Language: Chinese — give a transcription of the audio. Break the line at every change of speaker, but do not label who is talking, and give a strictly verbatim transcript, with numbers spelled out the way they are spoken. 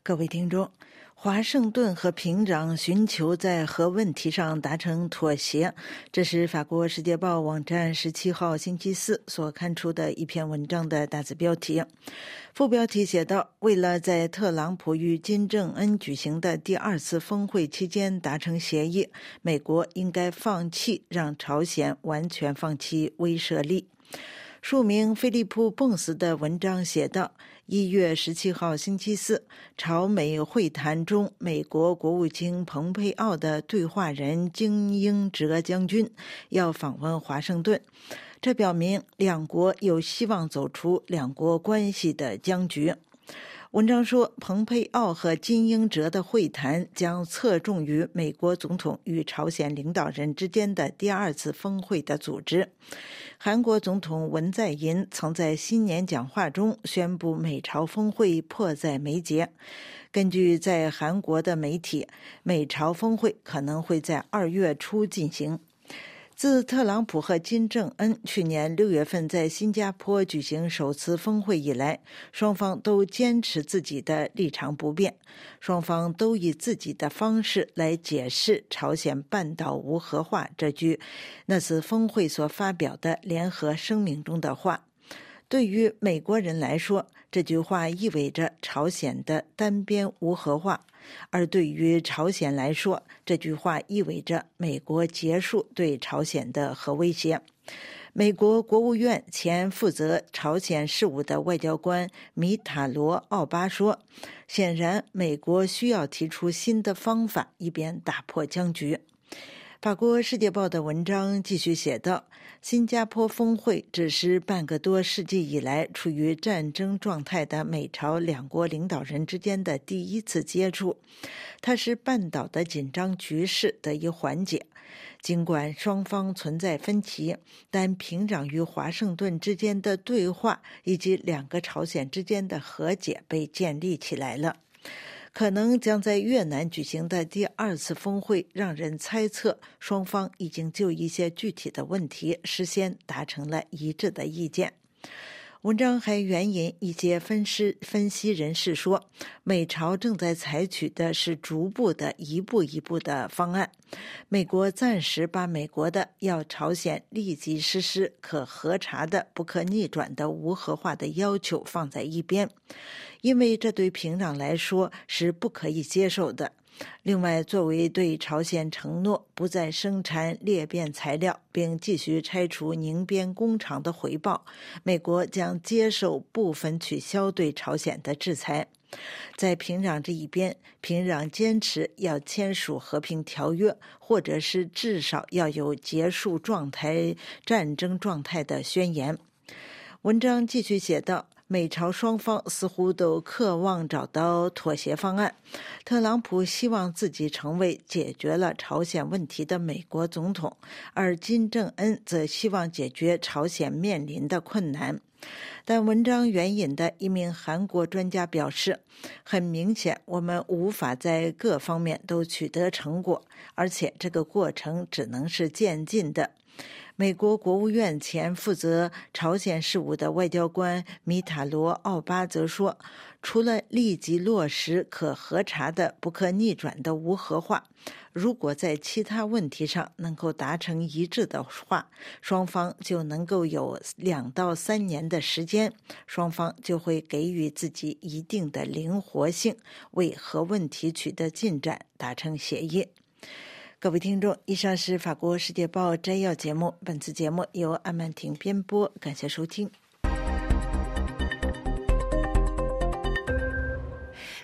各位听众，华盛顿和平壤寻求在核问题上达成妥协，这是法国《世界报》网站十七号星期四所刊出的一篇文章的大字标题。副标题写道：为了在特朗普与金正恩举行的第二次峰会期间达成协议，美国应该放弃让朝鲜完全放弃威慑力。署名菲利普·蹦斯的文章写道：一月十七号星期四，朝美会谈中，美国国务卿蓬佩奥的对话人金英哲将军要访问华盛顿，这表明两国有希望走出两国关系的僵局。文章说，蓬佩奥和金英哲的会谈将侧重于美国总统与朝鲜领导人之间的第二次峰会的组织。韩国总统文在寅曾在新年讲话中宣布美朝峰会迫在眉睫。根据在韩国的媒体，美朝峰会可能会在二月初进行。自特朗普和金正恩去年六月份在新加坡举行首次峰会以来，双方都坚持自己的立场不变，双方都以自己的方式来解释朝鲜半岛无核化这句那次峰会所发表的联合声明中的话。对于美国人来说，这句话意味着朝鲜的单边无核化，而对于朝鲜来说，这句话意味着美国结束对朝鲜的核威胁。美国国务院前负责朝鲜事务的外交官米塔罗·奥巴说，显然美国需要提出新的方法，以便打破僵局。法国《世界报》的文章继续写道，新加坡峰会只是半个多世纪以来处于战争状态的美朝两国领导人之间的第一次接触，它是半岛的紧张局势得以缓解。尽管双方存在分歧，但平壤与华盛顿之间的对话以及两个朝鲜之间的和解被建立起来了。可能将在越南举行的第二次峰会让人猜测，双方已经就一些具体的问题事先达成了一致的意见。文章还援引一些分析分析人士说，美朝正在采取的是逐步的一步一步的方案。美国暂时把美国的要朝鲜立即实施可核查的不可逆转的无核化的要求放在一边，因为这对平壤来说是不可以接受的。另外，作为对朝鲜承诺不再生产裂变材料并继续拆除凝边工厂的回报，美国将接受部分取消对朝鲜的制裁。在平壤这一边，平壤坚持要签署和平条约，或者是至少要有结束状态战争状态的宣言。文章继续写道，美朝双方似乎都渴望找到妥协方案。特朗普希望自己成为解决了朝鲜问题的美国总统，而金正恩则希望解决朝鲜面临的困难。但文章援引的一名韩国专家表示，很明显我们无法在各方面都取得成果，而且这个过程只能是渐进的。美国国务院前负责朝鲜事务的外交官米塔罗·奥巴则说，除了立即落实可核查的不可逆转的无核化，如果在其他问题上能够达成一致的话，双方就能够有两到三年的时间，双方就会给予自己一定的灵活性，为核问题取得进展达成协议。各位听众，以上是法国《世界报》摘要节目，本次节目由安曼婷编播，感谢收听。